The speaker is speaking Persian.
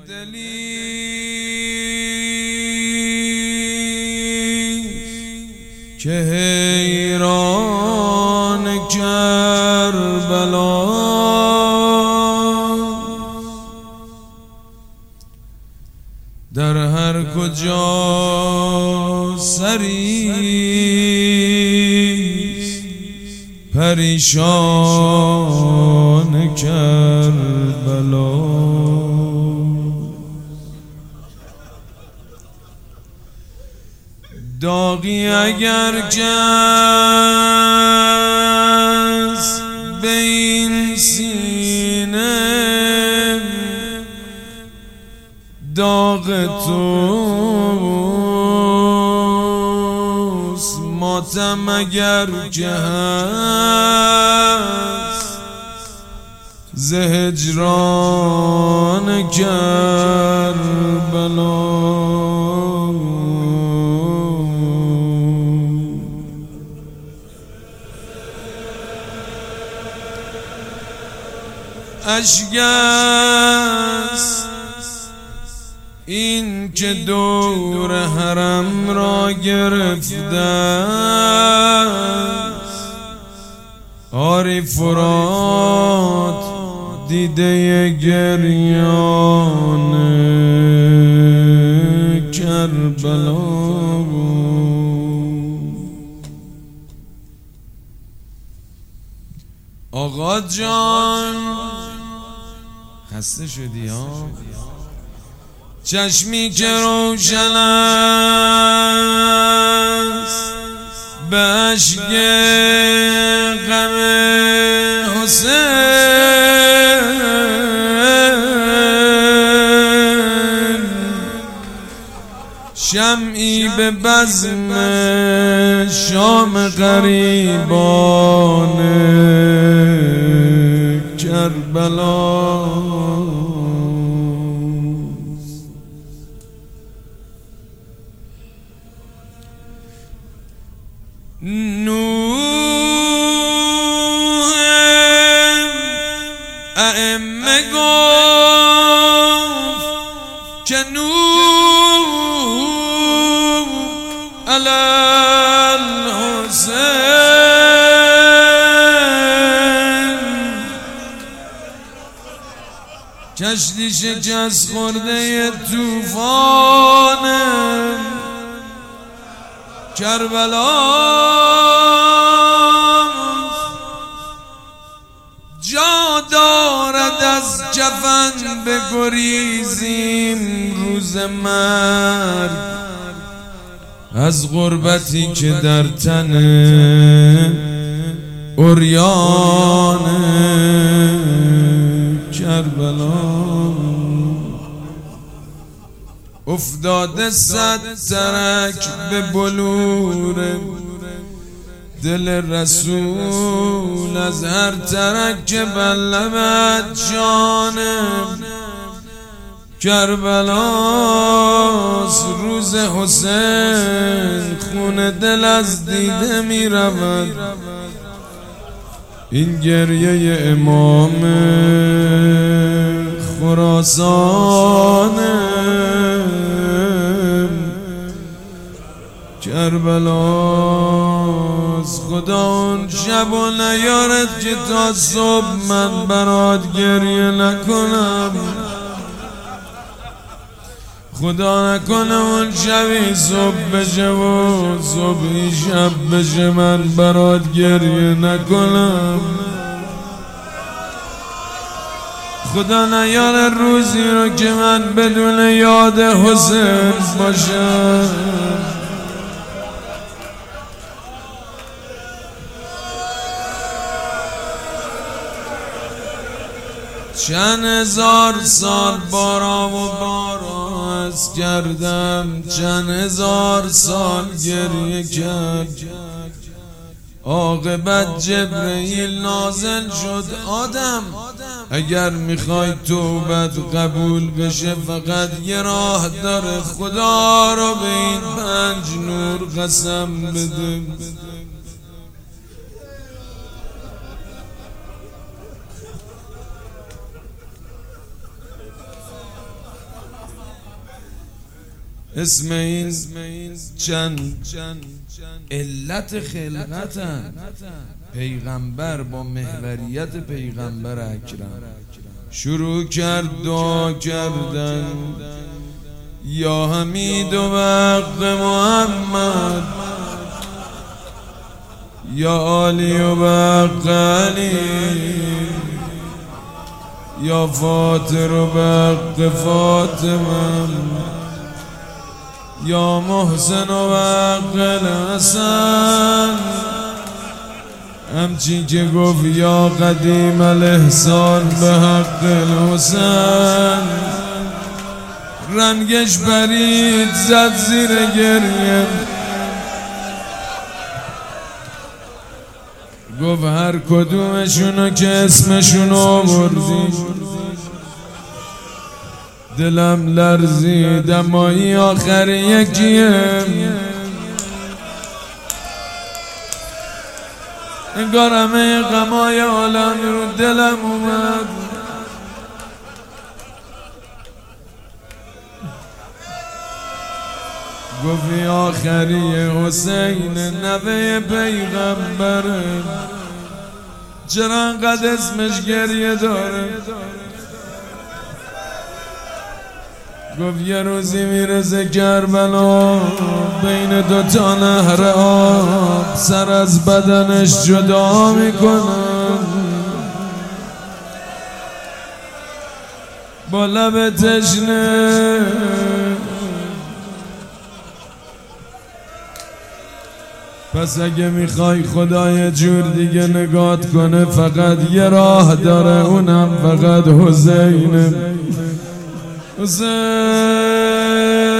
دلی که حیران کربلا در هر کجا سریست پریشان کربلا. داغی اگر جست به این سینه داغ توست، ماتم اگر که هست ز هجران کربلا. اشک است این که دور حرم را گرفته است، آری فرات دیده گریان کربلا. آقا جان خسته شدی ها؟ چشمی که روشن است به اشک غم حسین، شمعی به بزم شام غریبان کربلا. نوح ائمه گفت که نوح علی الحسین، کشتی شکست خورده طوفان کربلا. جا دارد از کفن بگریزیم روز مرگ، از غربتی که در تن عریان کربلا. افتاده صد ترک به بلور دل رسول، از هر ترک که بلمد جانم کربلاست. روز حسین خون دل از دیده می رود، این گریه امام خراسان کربلاست. خدا اون شب و نیارد که تا صبح من برات گریه نکنم، خدا نکنه اون شبی صبح بشه و صبحی شب بشه من برات گریه نکنم. خدا نیاره روزی رو که من بدون یاد حسین باشم. چند هزار سال بارا و باراز کردم، چند هزار سال گریه کرد، عاقبت جبرئیل نازل شد. آدم اگر میخوای توبت قبول بشه فقط یه راه داره، خدا رو به این 5 نور قسم بده. اسم این چند علت خلقتن. پیغمبر با محوریت پیغمبر اکرم شروع کرد دعا کردن، یا حمید و حق محمد، یا علی و حق علی، یا فاطر و حق فاطمه، یا محسن و حق الحسن. همچین که گفت یا قدیم الاحسان به حق الحسن، رنگش برید زد زیر گریه، گفت هر کدومشونو که اسمشونو آوردی دلم لرزید، اما این آخر یکیه. انگار همه غمای عالم رو دلم اومد. گفتی آخری حسین نوه پیغمبره، چرا انقدر اسمش گریه داره؟ گفت یه روزی میرسه کربلا، بین دوتا نهر آب سر از بدنش جدا میکنه، با لب تشنه پس اگه میخوای خدای جور دیگه نگات کنه فقط یه راه داره، اونم فقط حسینه. حسین